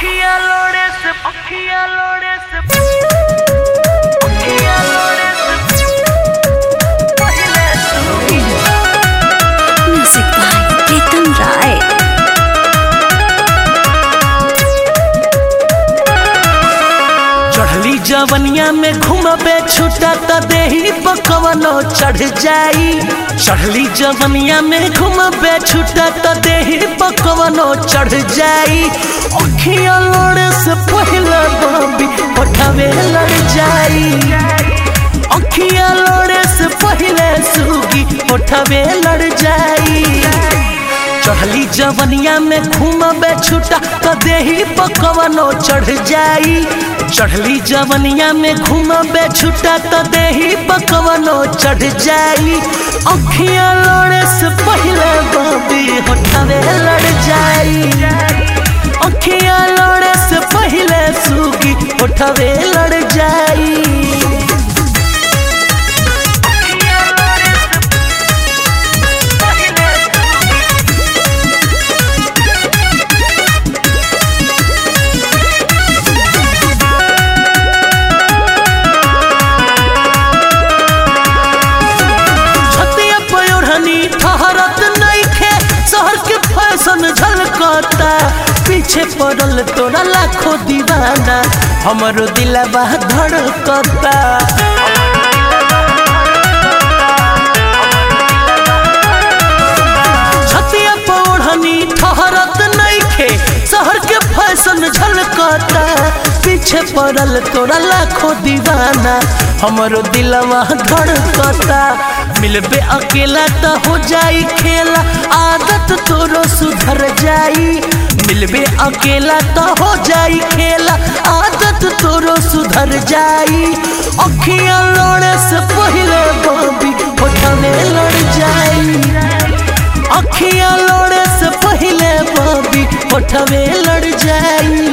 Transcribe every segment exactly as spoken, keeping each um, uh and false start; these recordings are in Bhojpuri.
अखियाँ लोड़े से अखियाँ लोड़े से अखियाँ लोड़े से पहले सुनी। Music by Pritam Rai. चढ़ली जवनिया में घुमबे छुटा त देही पकवनो चढ़ जाई। चढ़ली जवनिया में घुमबे छुटा त देही पकवनो चढ़ जाई। अखियाँ लोड़े से पहले बॉबी उठावे लड़ जाई। अखियाँ लोड़े से पहले सूगी उठावे लड़ जाई। चढ़ली जवनिया में घुमबे छुटा त देही पकवनो चढ़ जाई। चढ़ली जवनिया में घुमबे छुटा त देही पकवनो चढ़ जाई। अखियाँ लोड़े से पहले बॉबी उठावे लड़ जाई। अखियाँ लोड़े से पहले सूगी उठावे लड़ जाई। झलकता पीछे पड़ल तोरा लाखों दीवाना हमरो दिलवा धड़कता। छतिया पौड़नी ठहरत नइखे शहर के फैशन झलकता। पीछे पड़ल तोरा लाखों दीवाना हमरो दिलवा धड़कता। मिलबे अकेला त हो जाई खेला आदत तोरो सुधर जाई। मिलबे अकेला त हो जाई खेला आदत तोरो सुधर जाई। अखियाँ लोड़े से पहले बॉबी उठावे लड़ जाई। अखियाँ लोड़े से पहले बॉबी उठावे लड़ जाई।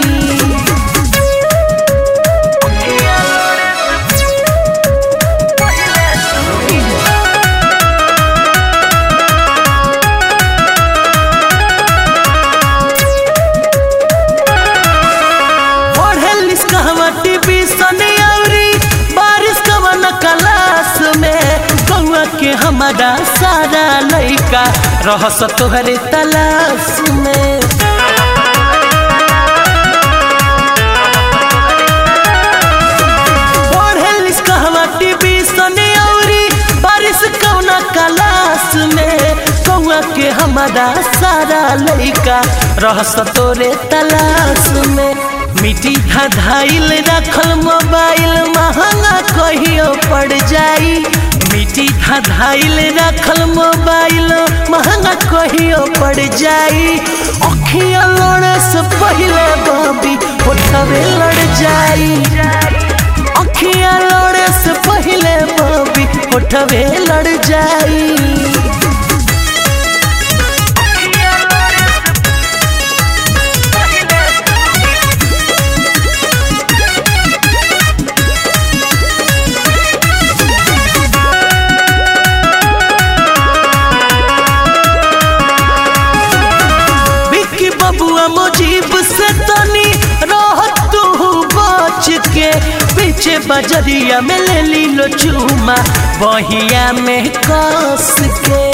के हमारा सारा लइका रहस तोहरे तलाश में। पढ़ेलिस कहवा टीवी सने औरी बारिश कौना क्लास में। कौआ के हमारा सारा लइका रहस तोरे तलाश में। मिट्टी धधाइल रखल मोबाइल महंगा कहियो पड़ जाई। मिट्टी धधाइल रखल मोबाइल महंगा कहियो पड़ जाई। अखियाँ लोड़े से पहले बॉबी उठावे लड़ जाई। अखियाँ लोड़े से पहले बॉबी उठावे लड़ जाई। बबुआ मुजीब से तनी रहत तू बच के। पीछे बजरिया में ले ली लो चूमा बहिया में कस के।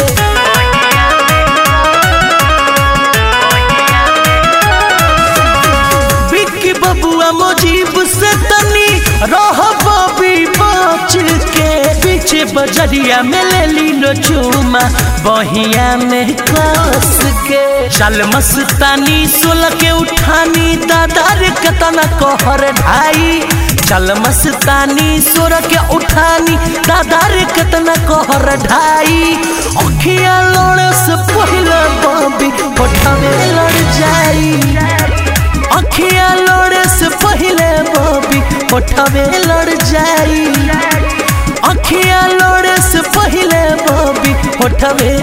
बिक्की बबुआ मुजीब से तनी रह बबी बच के। पीछे बजरिया में ले ली लो चूमा बहिया में कस के। चल मस्तानी सोलह के उठानी दादार कतना कहर ढाई। चल मस्तानी सोलह के उठानी दादार कतना कहर ढाई। अखियाँ लोड़े से पहले बॉबी उठावे लड़ जाई। अखियाँ लोड़े से पहले बॉबी उठावे लड़ जाई। अखियाँ लोड़े से पहले बॉबी उठावे